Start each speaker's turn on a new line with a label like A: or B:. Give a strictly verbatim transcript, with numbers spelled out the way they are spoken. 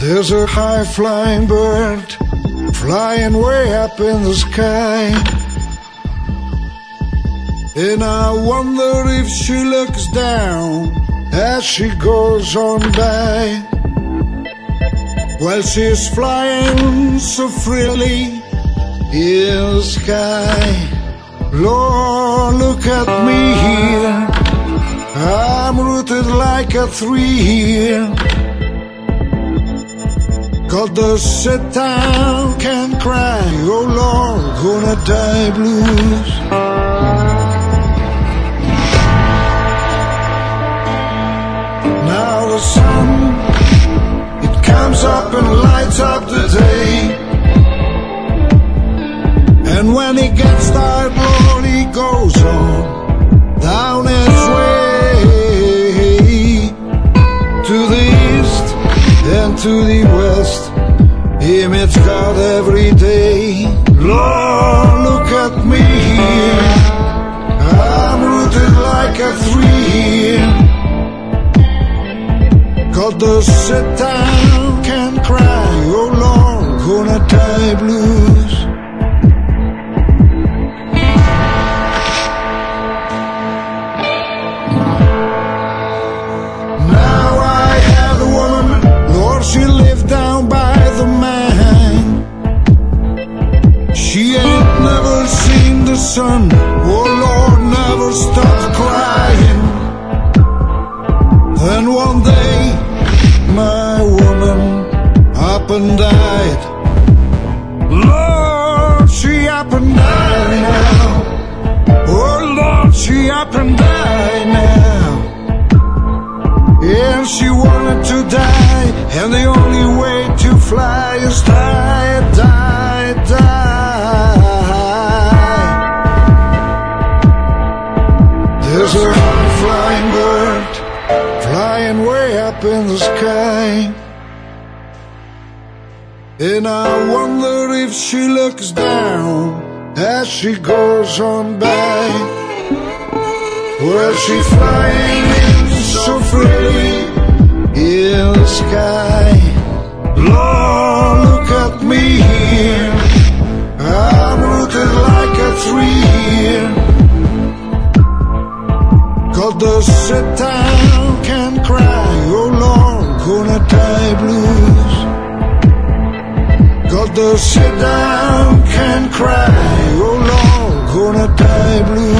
A: There's a high-flying bird flying way up in the sky, and I wonder if she looks down as she goes on by. While she's flying so freely in the sky, Lord, look at me here, I'm rooted like a tree here. Got the sit down, can't cry, oh Lord, gonna die blues. Now the sun, it comes up and lights up the day, and when he gets tired, Lord, he goes on down his way to the east and to the west. He meets God every day. Lord, look at me here, I'm rooted like a tree here. Got to sit down, can't cry, oh Lord, gonna die blues. Now I had a woman, Lord, she lived down by the mine. She ain't never seen the sun, oh Lord, never stopped crying. Then one day my woman up and died. Lord, she up and died now. Oh Lord, she up and died now. And she wanted to die, and the only way to fly is die, die, die. There's a high-flying bird flying way up in the sky, and I wonder if she looks down as she goes on by. Well, she's flying in so freely in the sky. Lord, look at me here, I'm rooted like a tree here. Got to sit down, can't cry, oh Lord, gonna die blues. Got to sit down, can't cry, oh Lord, gonna die blues.